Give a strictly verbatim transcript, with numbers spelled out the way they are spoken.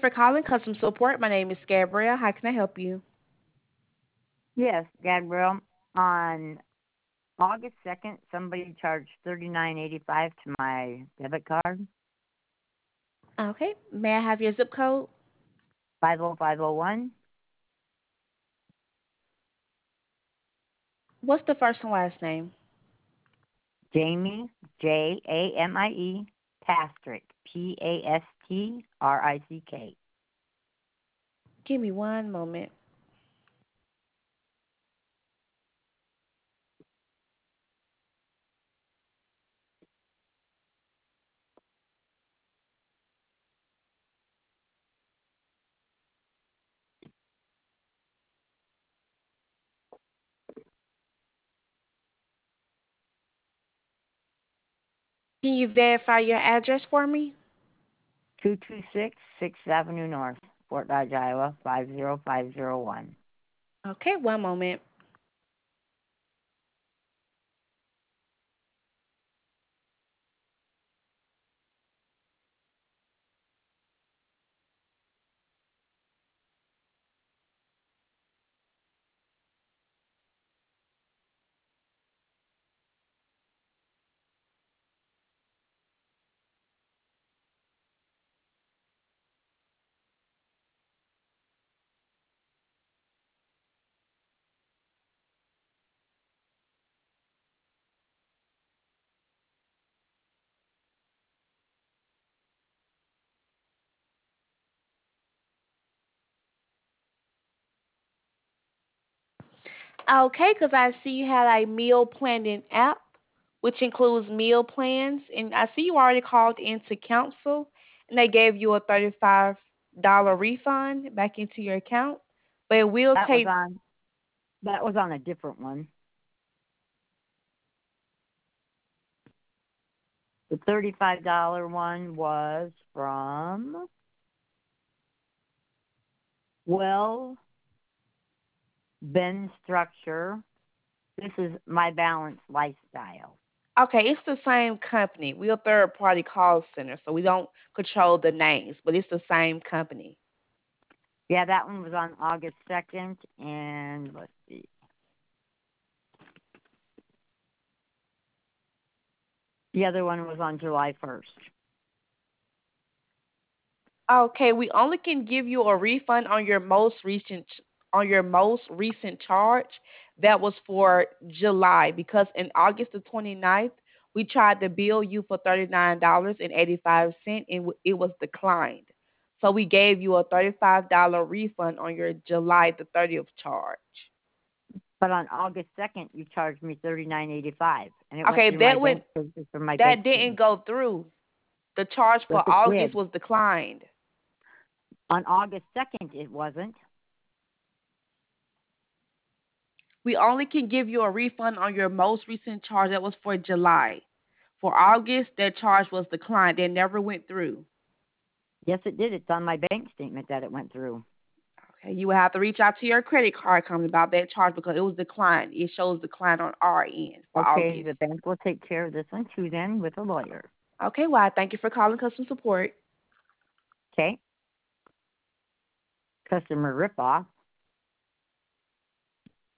for calling customer support. My name is Gabrielle. How can I help you? Yes, Gabrielle. On August second, somebody charged thirty nine eighty five to my debit card, Okay. May I have your zip code? five oh five oh one. What's the first and last name? Jamie, J A M I E, Pastrick, P A S T R I C K. Give me one moment. Can you verify your address for me? two two six sixth Avenue North, Fort Dodge, Iowa, five zero five zero one. Okay, one moment. Okay, because I see you had a meal planning app, which includes meal plans, and I see you already called into council, and they gave you a thirty-five dollar refund back into your account, but it will That was take. on that was on a different one. The thirty-five dollar one was from Well Ben Structure. This is My Balanced Lifestyle. Okay, it's the same company. We're a third party call center, so we don't control the names, but it's the same company. Yeah, that one was on August second, and let's see. The other one was on July first. Okay, we only can give you a refund on your most recent on your most recent charge. That was for July because in August the twenty-ninth, we tried to bill you for thirty-nine dollars and eighty-five cents and w- it was declined. So we gave you a thirty-five dollar refund on your July the thirtieth charge. But on August second, you charged me thirty nine eighty five, and it went Okay, through my that went bank statement from my bank that didn't statement. go through. The charge Yes, for it August did. was declined. On August second, it wasn't. We only can give you a refund on your most recent charge that was for July. For August, that charge was declined. It never went through. Yes, it did. It's on my bank statement that it went through. Okay, you will have to reach out to your credit card company about that charge because it was declined. It shows decline on our end for Okay, August. the bank will take care of this one too then with a lawyer. Okay, well, thank you for calling customer support. Okay? Customer ripoff.